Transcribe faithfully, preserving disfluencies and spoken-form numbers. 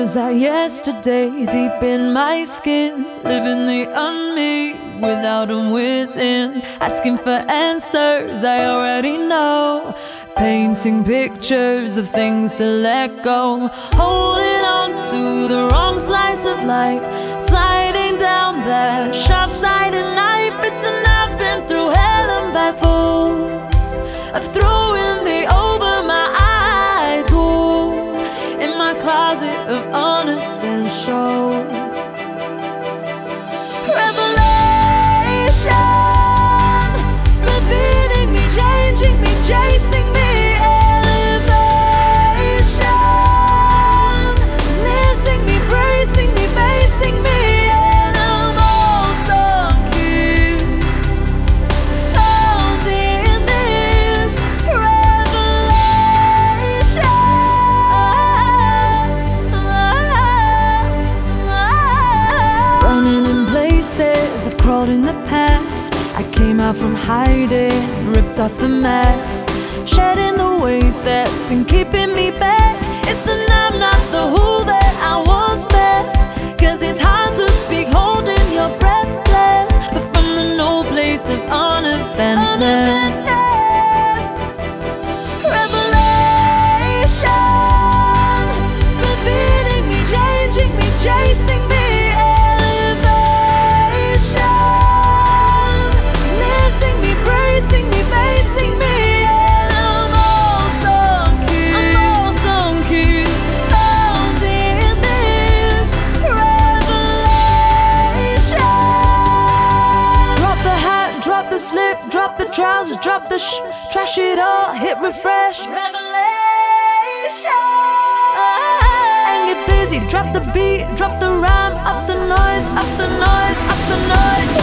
was that yesterday, deep in my skin, living the un-me without them within, asking for answers I already know, painting pictures of things to let go, holding on to the wrong slice of life, sliding down that sharp-sided knife. It's an I've been through hell and back full of throwing the over my eyes wall in my closet of unessentials. Revelation, revealing me, changing me, chasing me. Elevation, lifting me, bracing me, facing me. And I'm all some keys found in this revelation. Running in places, I've crawled in the past. I came out from hiding, ripped off the mask, shedding the weight that's been keeping me back. It's an I'm not the who that I was best, 'cause it's hard to speak holding your breathless, but from the no place of unoffendedness. Revelation, revealing me, changing me, chasing me. Elevation, lifting me, bracing me, facing me. And I'm all some keys, I'm all some keys found in this revelation. Drop the hat, drop the slip, drop the trousers, drop the sh trash it all, hit refresh. Revelation, and get busy, drop the beat, drop the rhyme, up the noise, up the noise, up the noise.